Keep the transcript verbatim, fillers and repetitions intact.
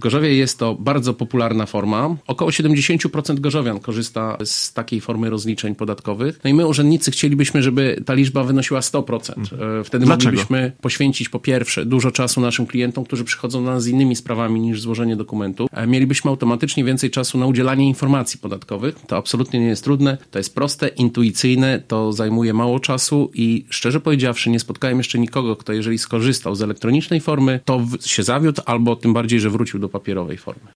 Gorzowie jest to bardzo popularna forma. Około siedemdziesiąt procent gorzowian korzysta z takiej formy rozliczeń podatkowych. No i my, urzędnicy, chcielibyśmy, żeby ta liczba wynosiła sto procent. Wtedy Dlaczego? moglibyśmy poświęcić po pierwsze dużo czasu naszym klientom, którzy przychodzą do nas z innymi sprawami niż złożenie dokumentu. Mielibyśmy automatycznie więcej czasu na udzielanie informacji podatkowych. To absolutnie nie jest trudne, to jest proste, intuicyjne, to zajmuje mało czasu i szczerze powiedziawszy nie spotkałem jeszcze nikogo, kto jeżeli skorzystał z elektronicznej formy, to się zawiódł albo tym bardziej, że wrócił do papierowej formy.